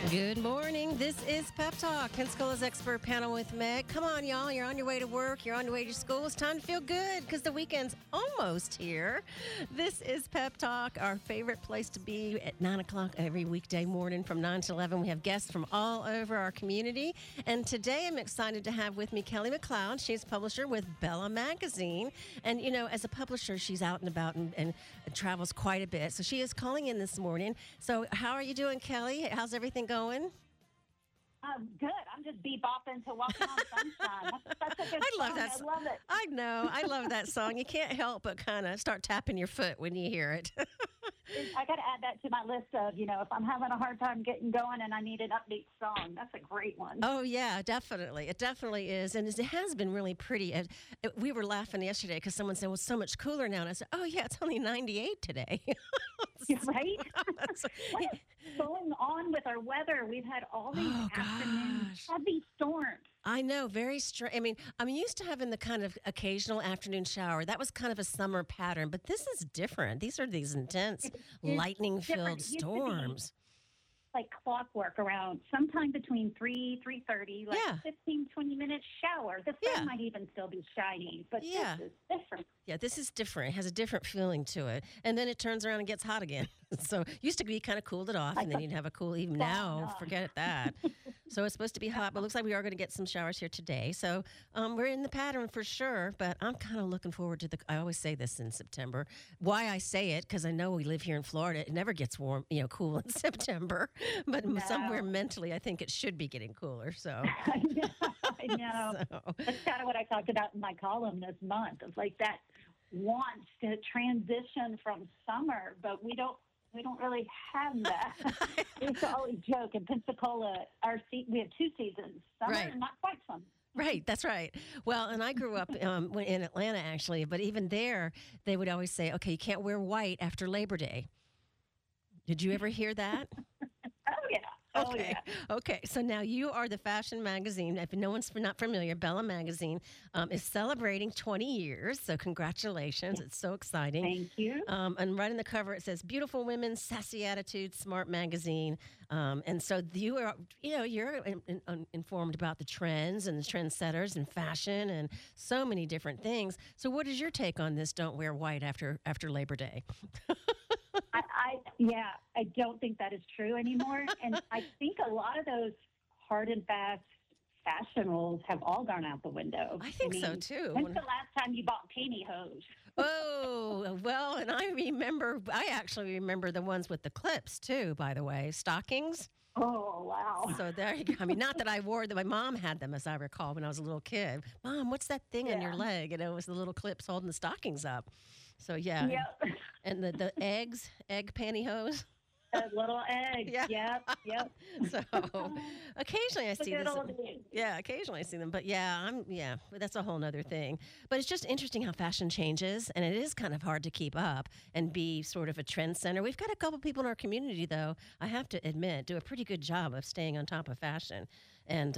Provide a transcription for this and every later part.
Good morning. This is Pep Talk, Pensacola's expert panel with Meg. Come on, y'all. You're on your way to work. You're on your way to school. It's time to feel good because the weekend's almost here. This is Pep Talk, our favorite place to be at 9 o'clock every weekday morning from 9 to 11. We have guests from all over our community. And today I'm excited to have with me Kelly McLeod. She's a publisher with Bella Magazine. And, you know, as a publisher, she's out and about and travels quite a bit. So she is calling in this morning. So how are you doing, Kelly? How's everything going? Good. I'm just bebopping to Walking on Sunshine. That's a good I love song. that I song. love it. I know. I love that song. You can't help but kind of start tapping your foot when you hear it. I got to add that to my list of, if I'm having a hard time getting going and I need an upbeat song. That's a great one. Oh, yeah, definitely. It definitely is. And it has been really pretty. We were laughing yesterday because someone said, well, it's so much cooler now. And I said, oh, yeah, it's only 98 today. Right? What is going on with our weather? We've had all these afternoons, heavy storms. I know, very strange. I mean, I'm used to having the kind of occasional afternoon shower. That was kind of a summer pattern, but this is different. These are these intense, lightning-filled storms. Like clockwork around sometime between 3:30, like 15, 20-minute shower. The sun might even still be shining, but this is different. Yeah, this is different. It has a different feeling to it. And then it turns around and gets hot again. So used to be kind of cooled it off, and then you'd have a cool even. Now, forget that. So it's supposed to be hot, but it looks like we are going to get some showers here today. So we're in the pattern for sure, but I'm kind of looking forward to I always say this in September. Why I say it, because I know we live here in Florida. It never gets warm, cool in September. But somewhere mentally, I think it should be getting cooler. So I know. So. That's kind of what I talked about in my column this month. Of like that wants to transition from summer, but we don't really have that. We used to always joke in Pensacola, we have two seasons, summer and not quite summer. Right, that's right. Well, and I grew up in Atlanta, actually, but even there, they would always say, okay, you can't wear white after Labor Day. Did you ever hear that? Oh, yeah. Okay. So now you are the fashion magazine. If no one's not familiar, Bella Magazine is celebrating 20 years. So congratulations. It's so exciting. Thank you. And right on the cover, it says beautiful women, sassy attitude, smart magazine. And so you are, you're informed about the trends and the trendsetters and fashion and so many different things. So what is your take on this? Don't wear white after Labor Day. I don't think that is true anymore. And I think a lot of those hard and fast fashion rules have all gone out the window. I think so, too. When's the last time you bought pantyhose? Oh, well, and I actually remember the ones with the clips, too, by the way. Stockings. Oh, wow. So there you go. I mean, not that I wore them. My mom had them, as I recall, when I was a little kid. Mom, what's that thing on your leg? And it was the little clips holding the stockings up. So, yeah. Yep. And the egg pantyhose. A little egg. Yep. So occasionally I see this. Yeah, occasionally I see them. But that's a whole nother thing. But it's just interesting how fashion changes, and it is kind of hard to keep up and be sort of a trend center. We've got a couple people in our community, though, I have to admit, do a pretty good job of staying on top of fashion. And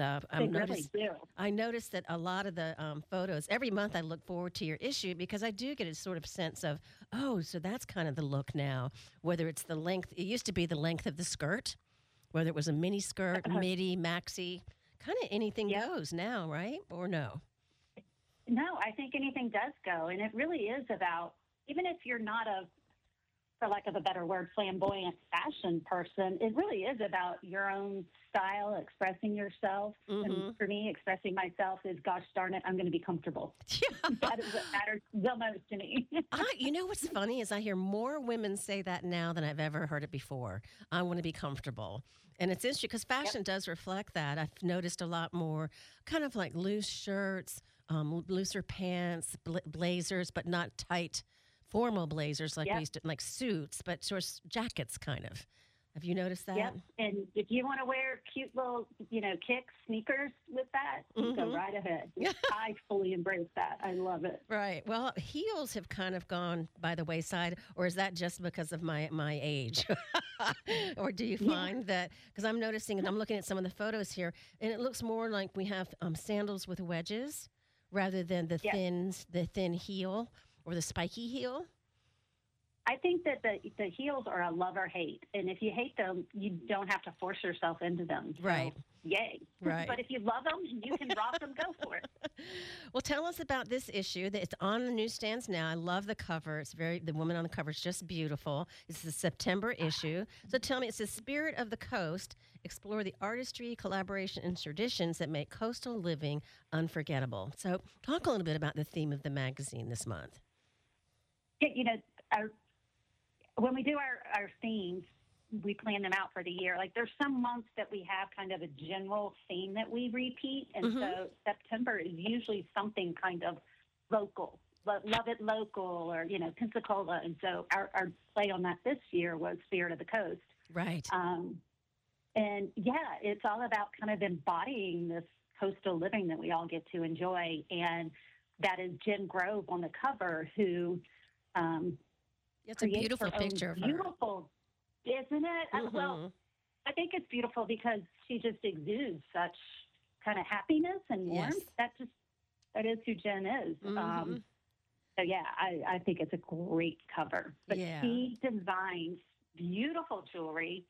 I noticed that a lot of the photos, every month I look forward to your issue because I do get a sort of sense of, so that's kind of the look now, whether it's the length. It used to be the length of the skirt, whether it was a mini skirt, midi, maxi, kind of anything goes now, right? Or no? No, I think anything does go. And it really is about, even if you're not for lack of a better word, flamboyant fashion person, it really is about your own style, expressing yourself. Mm-hmm. And for me, expressing myself is, gosh darn it, I'm going to be comfortable. Yeah. That is what matters the most to me. You know what's funny is I hear more women say that now than I've ever heard it before. I want to be comfortable. And it's interesting because fashion does reflect that. I've noticed a lot more kind of like loose shirts, looser pants, blazers, but not tight formal blazers like we used to, like suits, but sort of jackets kind of. Have you noticed that? Yep. And if you want to wear cute little, kicks, sneakers with that, go right ahead. I fully embrace that. I love it. Right. Well, heels have kind of gone by the wayside, or is that just because of my age? Or do you find that, because I'm noticing, and I'm looking at some of the photos here, and it looks more like we have sandals with wedges rather than the thin heel or the spiky heel? I think that the heels are a love or hate, and if you hate them, you don't have to force yourself into them. So, Right. yay. Right. But if you love them, you can rock them. Go for it. Well, tell us about this issue. It's on the newsstands now. I love the cover. The woman on the cover is just beautiful. It's the September issue. So tell me, it's the Spirit of the Coast. Explore the artistry, collaboration, and traditions that make coastal living unforgettable. So talk a little bit about the theme of the magazine this month. You know, when we do our themes, we plan them out for the year. Like there's some months that we have kind of a general theme that we repeat. And so September is usually something kind of local, love it local or, Pensacola. And so our play on that this year was Spirit of the Coast. Right. And yeah, it's all about kind of embodying this coastal living that we all get to enjoy. And that is Jen Grove on the cover who, it's a beautiful picture of her. Beautiful, isn't it? Well, I think it's beautiful because she just exudes such kind of happiness and warmth. Yes. That is who Jen is. So yeah, I think it's a great cover. But she designs beautiful jewelry.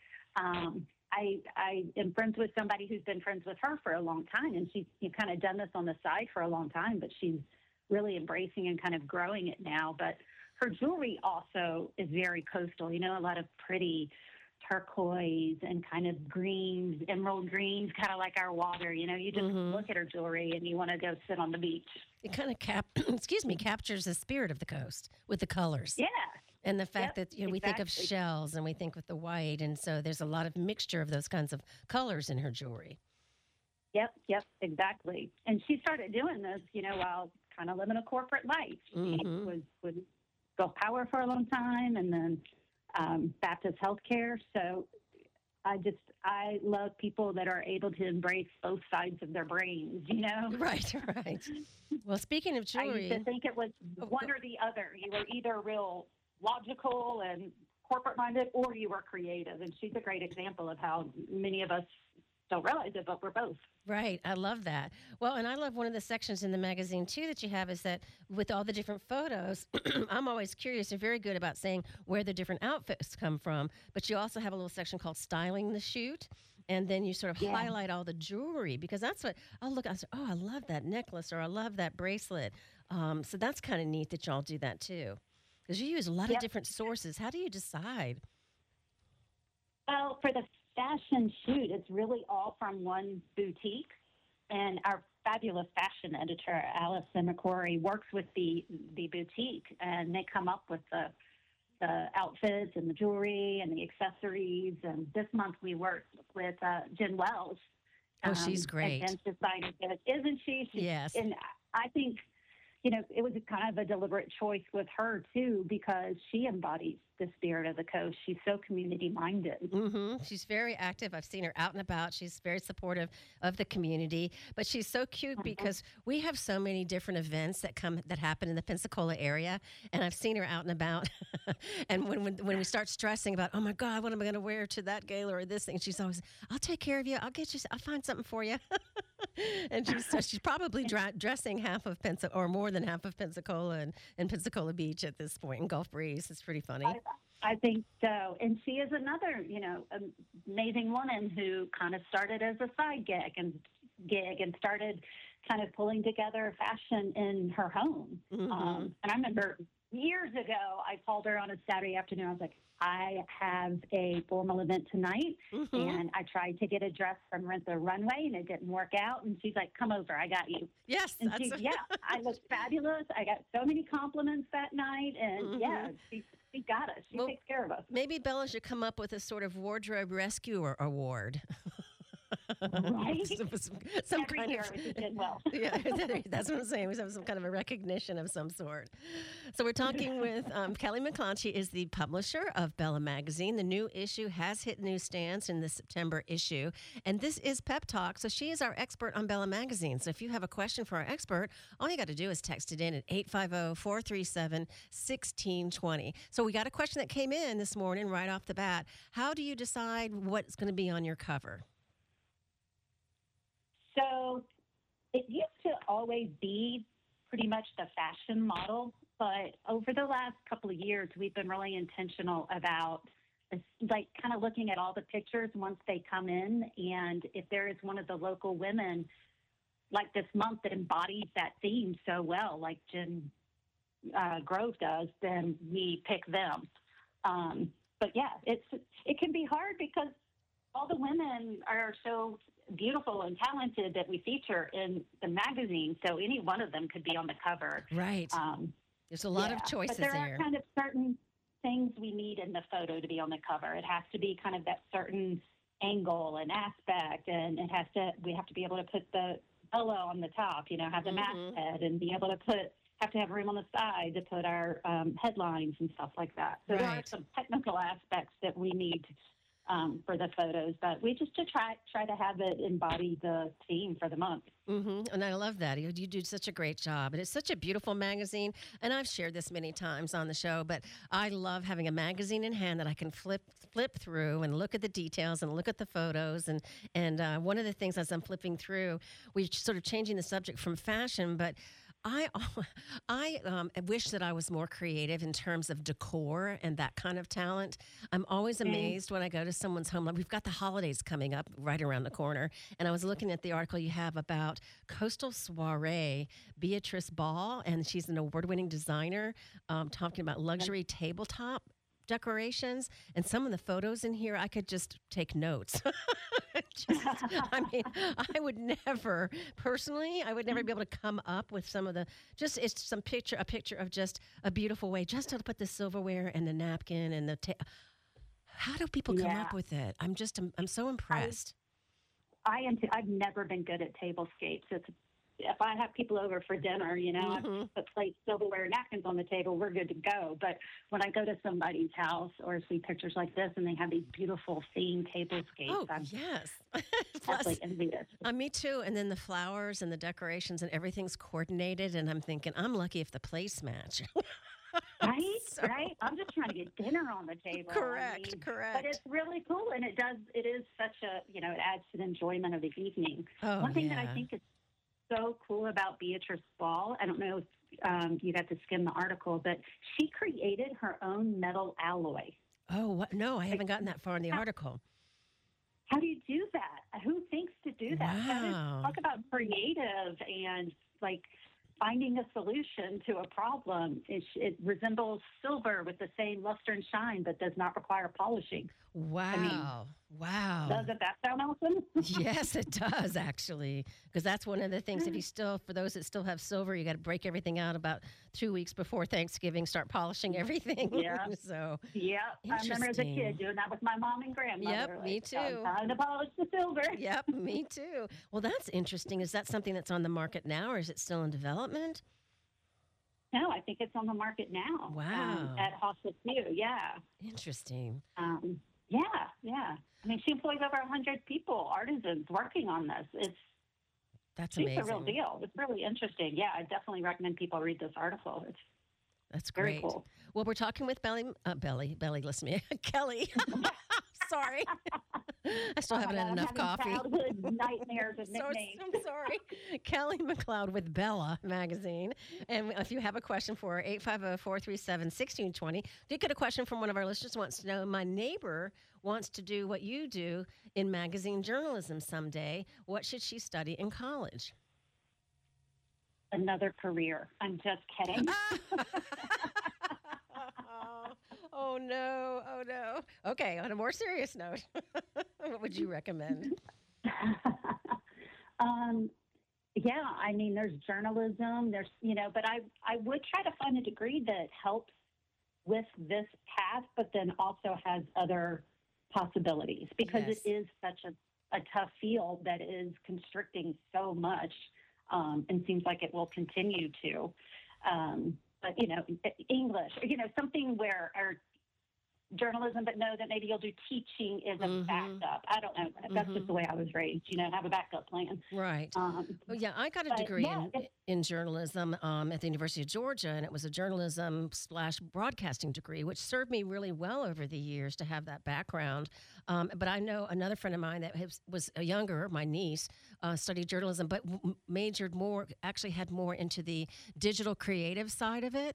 I am friends with somebody who's been friends with her for a long time, and she's kind of done this on the side for a long time, but she's really embracing and kind of growing it now. But her jewelry also is very coastal, a lot of pretty turquoise and kind of greens, emerald greens, kind of like our water. You just look at her jewelry and you want to go sit on the beach. It kind of captures the spirit of the coast with the colors. Yeah. And the fact that we think of shells and we think with the white, and so there's a lot of mixture of those kinds of colors in her jewelry. Yep, exactly. And she started doing this, while kind of living a corporate life. She was Gulf Power for a long time, and then Baptist Healthcare. So I love people that are able to embrace both sides of their brains, Right. Well, speaking of jewelry, I used to think it was one or the other. You were either real logical and corporate-minded, or you were creative. And she's a great example of how many of us don't realize it, but we're both. Right. I love that. Well, and I love one of the sections in the magazine, too, that you have is that with all the different photos, I'm always curious. You're very good about saying where the different outfits come from, but you also have a little section called Styling the Shoot. And then you sort of highlight all the jewelry, because that's what I'll look at. I say, I love that necklace, or I love that bracelet. So that's kind of neat that y'all do that, too, because you use a lot of different sources. How do you decide? Well, for the fashion shoot, it's really all from one boutique, and our fabulous fashion editor, Allison McCrory, works with the boutique, and they come up with the outfits and the jewelry and the accessories. And this month we worked with Jen Wells. Oh, she's great. And decided that, isn't she? Yes. And I think, it was kind of a deliberate choice with her, too, because she embodies the spirit of the coast. She's so community-minded. She's very active. I've seen her out and about. She's very supportive of the community. But she's so cute because we have so many different events that happen in the Pensacola area, and I've seen her out and about. And when we start stressing about, oh, my God, what am I going to wear to that gala or this thing, she's always, I'll take care of you. I'll find something for you. And she's probably dressing half of Pensacola, or more than half of Pensacola and Pensacola Beach at this point, in Gulf Breeze. It's pretty funny. I think so. And she is another, amazing woman who kind of started as a side gig and started kind of pulling together fashion in her home. And I remember years ago, I called her on a Saturday afternoon. I was like, I have a formal event tonight, and I tried to get a dress from Rent the Runway, and it didn't work out. And she's like, come over, I got you. Yes. And I looked fabulous. I got so many compliments that night, and she got us. She takes care of us. Maybe Bella should come up with a sort of wardrobe rescuer award. Right? some Every kind year of, we did well. Yeah, that's what I'm saying. We have some kind of a recognition of some sort. So we're talking with Kelly McClonchy, is the publisher of Bella Magazine. The new issue has hit newsstands in the September issue, and this is Pep Talk. So she is our expert on Bella Magazine. So if you have a question for our expert, all you got to do is text it in at 850-437-1620. So we got a question that came in this morning right off the bat. How do you decide what's going to be on your cover? So it used to always be pretty much the fashion model but over the last couple of years, we've been really intentional about like kind of looking at all the pictures once they come in. And if there is one of the local women like this month that embodies that theme so well, like Jen Grove does, then we pick them. But yeah, it can be hard because all the women are so beautiful and talented that we feature in the magazine. So any one of them could be on the cover. Right. There's a lot of choices but there are kind of certain things we need in the photo to be on the cover. It has to be kind of that certain angle and aspect, and we have to be able to put the Bella on the top, have the masthead, and be able to have to have room on the side to put our headlines and stuff like that. So there are some technical aspects that we need for the photos, but we just to try to have it embody the theme for the month. And I love that. You do such a great job. And it's such a beautiful magazine. And I've shared this many times on the show, but I love having a magazine in hand that I can flip through and look at the details and look at the photos. And one of the things as I'm flipping through, we're sort of changing the subject from fashion, but I wish that I was more creative in terms of decor and that kind of talent. I'm always amazed when I go to someone's home. Like we've got the holidays coming up right around the corner, and I was looking at the article you have about Coastal Soiree, Beatrice Ball, and she's an award-winning designer, talking about luxury tabletop decorations, and some of the photos in here, I could just take notes. I would never, personally, I would never be able to come up with some of the, it's a picture of just a beautiful way, just to put the silverware and the napkin and how do people come up with it? I'm so impressed. I am too. I've never been good at tablescapes. If I have people over for dinner, I put plates, silverware, napkins on the table, we're good to go. But when I go to somebody's house or see pictures like this and they have these beautiful themed tablescapes, I'm absolutely envious. Me too. And then the flowers and the decorations and everything's coordinated. And I'm thinking, I'm lucky if the plates match. Right. I'm just trying to get dinner on the table. Correct. But it's really cool, and it is such a, it adds to the enjoyment of the evening. One thing that I think is so cool about Beatrice Ball, I don't know if you got to skim the article, but she created her own metal alloy. Oh, what? No, I haven't gotten that far in the article. How do you do that? Who thinks to do that? Wow. Talk about creative and like finding a solution to a problem. It resembles silver with the same luster and shine, but does not require polishing. Wow. Wow. Doesn't that sound awesome? Yes, it does, actually. Because that's one of the things, for those that still have silver, you got to break everything out about 2 weeks before Thanksgiving, start polishing everything. Yeah. I remember as a kid doing that with my mom and grandmother. Yep, me too. Time to polish the silver. Yep, me too. Well, that's interesting. Is that something that's on the market now, or is it still in development? No, I think it's on the market now. Wow. At Hospice View, yeah. Interesting. Yeah. I mean, she employs over 100 people, artisans, working on this. That's she's amazing. a real deal. It's really interesting. Yeah, I definitely recommend people read this article. That's very great. Cool. Well, we're talking with Belly, listen to me, Kelly. Sorry. I still haven't had enough coffee. Childhood nightmares of nicknames. I'm sorry. Kelly McLeod with Bella Magazine. And if you have a question for her, 850-437-1620. Did get a question from one of our listeners who wants to know, my neighbor wants to do what you do in magazine journalism someday. What should she study in college? Another career. I'm just kidding. Oh, no. Okay, on a more serious note, what would you recommend? Yeah, I mean, there's journalism, but I would try to find a degree that helps with this path, but then also has other possibilities because it is such a tough field that is constricting so much and seems like it will continue to. But, English, something where our journalism, but know that maybe you'll do teaching is a backup. I don't know. That's just the way I was raised, have a backup plan. Right. I got a degree in journalism at the University of Georgia, and it was a journalism/broadcasting degree, which served me really well over the years to have that background. But I know another friend of mine that was younger, my niece, studied journalism, but majored more, actually had more into the digital creative side of it.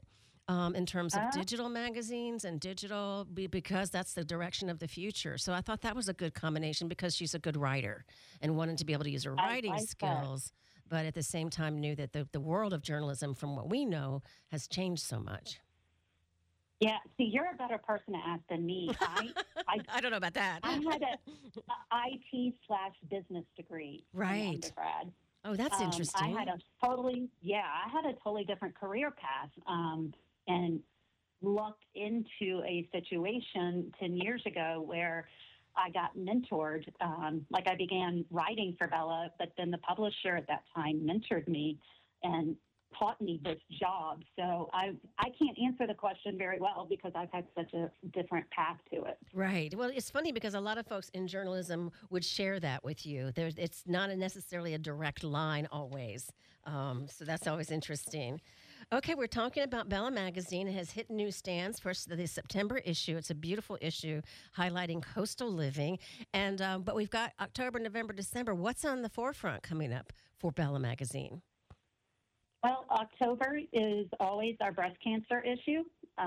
in terms of digital magazines and digital, because that's the direction of the future. So I thought that was a good combination because she's a good writer and wanted to be able to use her writing skills, but at the same time knew that the world of journalism, from what we know, has changed so much. Yeah, see, you're a better person to ask than me. I don't know about that. I had a IT/business degree in undergrad. Oh, that's interesting. I had a totally different career path, and lucked into a situation 10 years ago where I got mentored. I began writing for Bella, but then the publisher at that time mentored me and taught me this job. So I can't answer the question very well because I've had such a different path to it. Right. Well, it's funny because a lot of folks in journalism would share that with you. It's not necessarily a direct line always. So that's always interesting. Okay, we're talking about Bella Magazine. It has hit newsstands for the September issue. It's a beautiful issue highlighting coastal living. And but we've got October, November, December. What's on the forefront coming up for Bella Magazine? Well, October is always our breast cancer issue.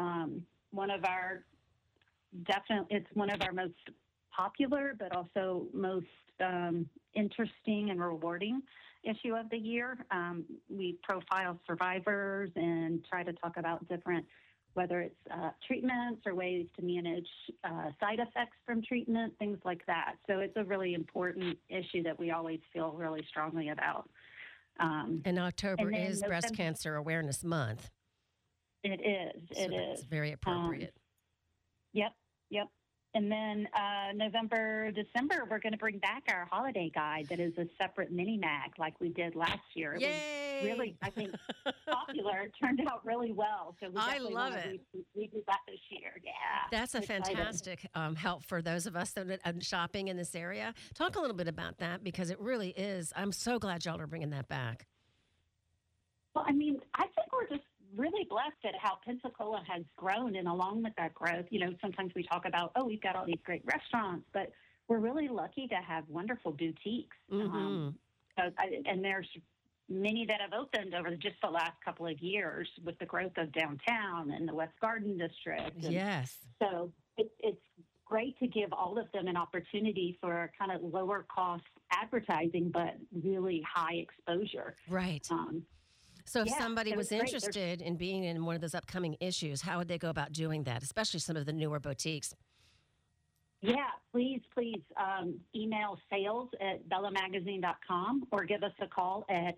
It's one of our most popular, but also most interesting and rewarding issue of the year. We profile survivors and try to talk about different, whether it's treatments or ways to manage side effects from treatment, things like that. So it's a really important issue that we always feel really strongly about. And October is Breast Cancer Awareness Month. It is. It's very appropriate. Yep. And then November, December, we're going to bring back our holiday guide that is a separate mini mag like we did last year. It Yay! was really, I think, popular. It turned out really well. So I love it. We do that this year. Yeah. That's a fantastic help for those of us that are shopping in this area. Talk a little bit about that because it really is. I'm so glad y'all are bringing that back. Well, I mean, I think we're just really blessed at how Pensacola has grown, and along with that growth, sometimes we talk about, we've got all these great restaurants, but we're really lucky to have wonderful boutiques. Mm-hmm. And there's many that have opened over just the last couple of years with the growth of downtown and the West Garden District. And yes. So it's great to give all of them an opportunity for kind of lower cost advertising, but really high exposure. Right. So if somebody was interested in being in one of those upcoming issues, how would they go about doing that, especially some of the newer boutiques? Yeah, please email sales@bellamagazine.com or give us a call at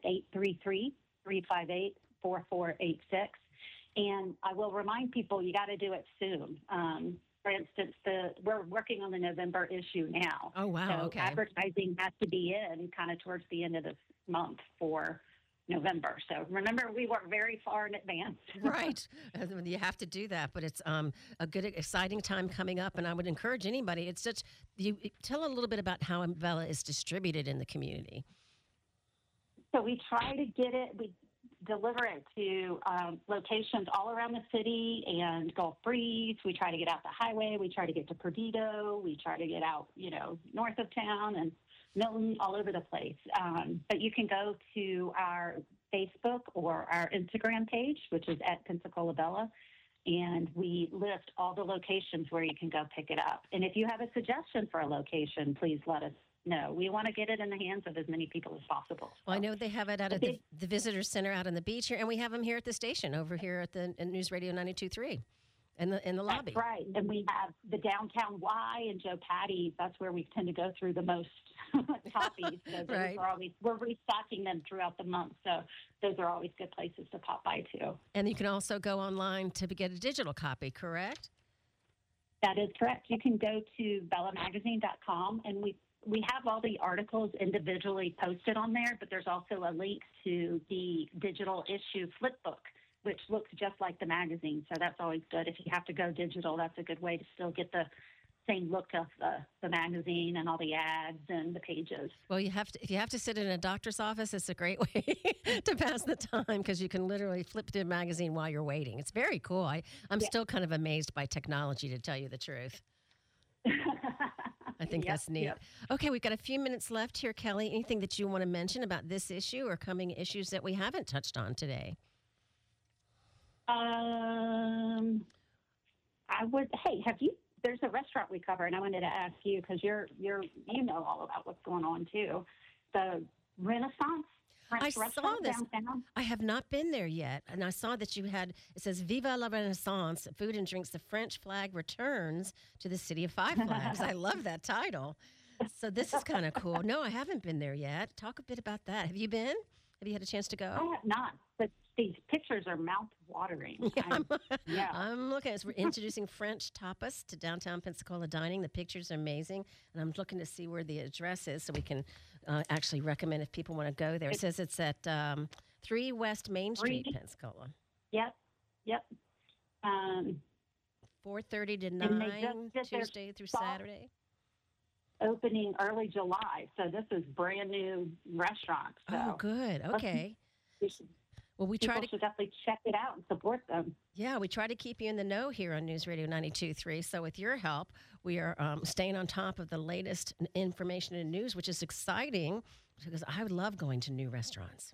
833-358-4486. And I will remind people you got to do it soon. For instance, we're working on the November issue now. Oh, wow, so okay. Advertising has to be in kind of towards the end of this month for November. So remember, we work very far in advance. Right. You have to do that, but it's a good, exciting time coming up, and I would encourage anybody. You tell a little bit about how Bella is distributed in the community. So we try to we deliver it to locations all around the city and Gulf Breeze. We try to get out the highway. We try to get to Perdido. We try to get out, north of town and Milton, all over the place. But you can go to our Facebook or our Instagram page, which is at Pensacola Bella, and we list all the locations where you can go pick it up. And if you have a suggestion for a location, please let us know. We want to get it in the hands of as many people as possible. Well, I know they have it out at the Visitor Center out on the beach here, and we have them here at the station over here at the News Radio 92.3. In the lobby. That's right. And we have the Downtown Y and Joe Patty's. That's where we tend to go through the most copies. So right. We're restocking them throughout the month. So those are always good places to pop by, too. And you can also go online to get a digital copy, correct? That is correct. You can go to bellamagazine.com, and we have all the articles individually posted on there, but there's also a link to the digital issue flipbook, which looks just like the magazine. So that's always good. If you have to go digital, that's a good way to still get the same look of the magazine and all the ads and the pages. Well, if you have to sit in a doctor's office, it's a great way to pass the time because you can literally flip through the magazine while you're waiting. It's very cool. I'm still kind of amazed by technology, to tell you the truth. I think that's neat. Yep. Okay, we've got a few minutes left here, Kelly. Anything that you want to mention about this issue or coming issues that we haven't touched on today? I would. Hey, have you? There's a restaurant we cover, and I wanted to ask you because you know all about what's going on too. The Renaissance I French saw restaurant this. downtown. I have not been there yet. And I saw that you had, it says, Viva la Renaissance, food and drinks, the French flag returns to the city of Five Flags. I love that title. So this is kind of cool. No, I haven't been there yet. Talk a bit about that. Have you been? Have you had a chance to I go? have not, but these pictures are mouth watering. Yeah, Yeah. I'm looking. We're introducing French tapas to downtown Pensacola dining. The pictures are amazing, and I'm looking to see where the address is so we can actually recommend if people want to go there. It says it's at 3 West Main Street, Pensacola. Yep. Yep. 4:30 to And they 9, just did their Tuesday through soft Saturday. opening early July, so this is brand new restaurant. So Oh, good. Okay. we should, Well, we people try to, should definitely check it out and support them. yeah, we try to keep you in the know here on News Radio 92.3. So with your help, we are staying on top of the latest information and news, which is exciting because I would love going to new restaurants.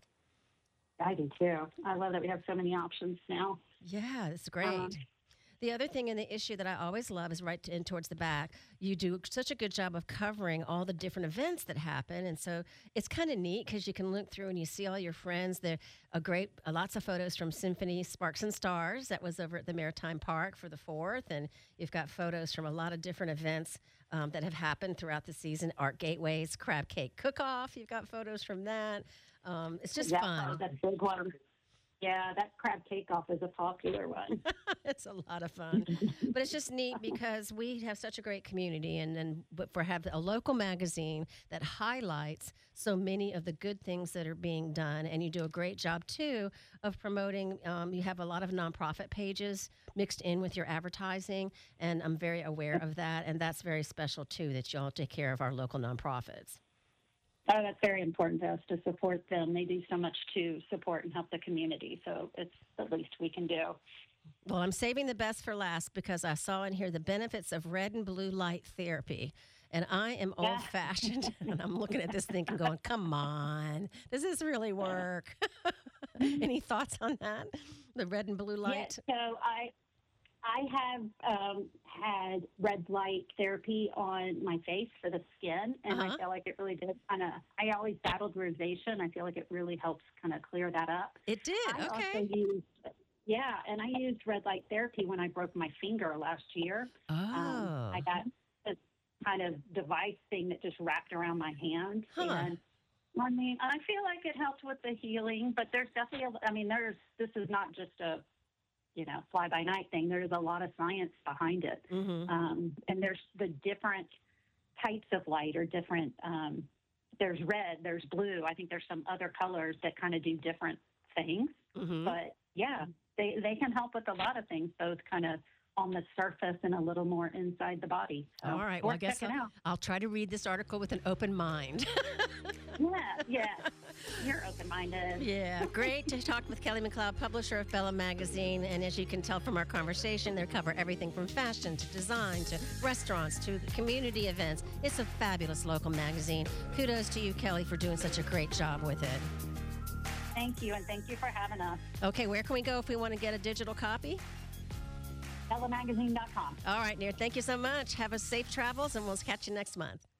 I do too. I love that we have so many options now. Yeah, it's great. The other thing in the issue that I always love is right in towards the back. You do such a good job of covering all the different events that happen, and so it's kind of neat because you can look through and you see all your friends. There are lots of photos from Symphony Sparks and Stars that was over at the Maritime Park for the 4th, and you've got photos from a lot of different events that have happened throughout the season. Art Gateways, Crab Cake Cook-Off. You've got photos from that. It's just fun. That big one. Yeah, that crab cake off is a popular one. It's a lot of fun, but it's just neat because we have such a great community, and but for have a local magazine that highlights so many of the good things that are being done, and you do a great job too of promoting. You have a lot of nonprofit pages mixed in with your advertising, and I'm very aware of that, and that's very special too that y'all take care of our local nonprofits. Oh, that's very important to us to support them. They do so much to support and help the community, so it's the least we can do. Well, I'm saving the best for last because I saw in here the benefits of red and blue light therapy. And I am old fashioned, and I'm looking at this thing and going, come on, does this really work? Any thoughts on that? The red and blue light? Yeah, so I have had red light therapy on my face for the skin, and I feel like it really did I always battled rosacea. I feel like it really helps kind of clear that up. It did, I okay. also and I used red light therapy when I broke my finger last year. Oh. I got this kind of device thing that just wrapped around my hand. And I mean, I feel like it helped with the healing, but there's definitely, this is not just a, fly by night thing. There's a lot of science behind it. Mm-hmm. And there's the different types of light or different, there's red, there's blue. I think there's some other colors that kind of do different things. Mm-hmm. But yeah, they can help with a lot of things, both kind of on the surface and a little more inside the body. So all right. Well, I guess I'll try to read this article with an open mind. Yeah. You're open-minded. Yeah, great to talk with Kelly McLeod, publisher of Bella Magazine. And as you can tell from our conversation, they cover everything from fashion to design to restaurants to community events. It's a fabulous local magazine. Kudos to you, Kelly, for doing such a great job with it. Thank you, and thank you for having us. Okay, where can we go if we want to get a digital copy? BellaMagazine.com. All right, Near, thank you so much. Have a safe travels, and we'll catch you next month.